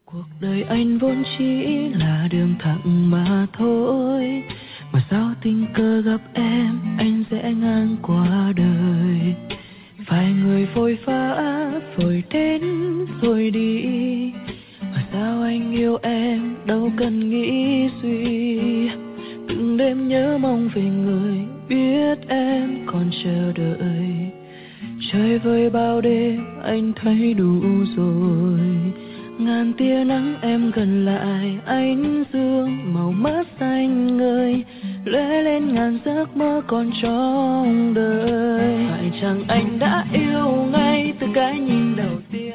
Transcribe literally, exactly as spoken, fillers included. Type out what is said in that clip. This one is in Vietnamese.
Cuộc đời anh vốn chỉ là đường thẳng mà thôi, mà sao tình cờ gặp em anh sẽ ngang qua đời. Phải người vội vã vội đến rồi đi, mà sao anh yêu em đâu cần nghĩ suy. Từng đêm nhớ mong về người biết em còn chờ đợi. Trời vơi bao đêm anh thấy đủ rồi. Ngàn tia nắng em gần lại ánh dương màu mắt xanh ngời, lóe lên ngàn giấc mơ còn trong đời. Phải chăng anh đã yêu ngay từ cái nhìn đầu tiên?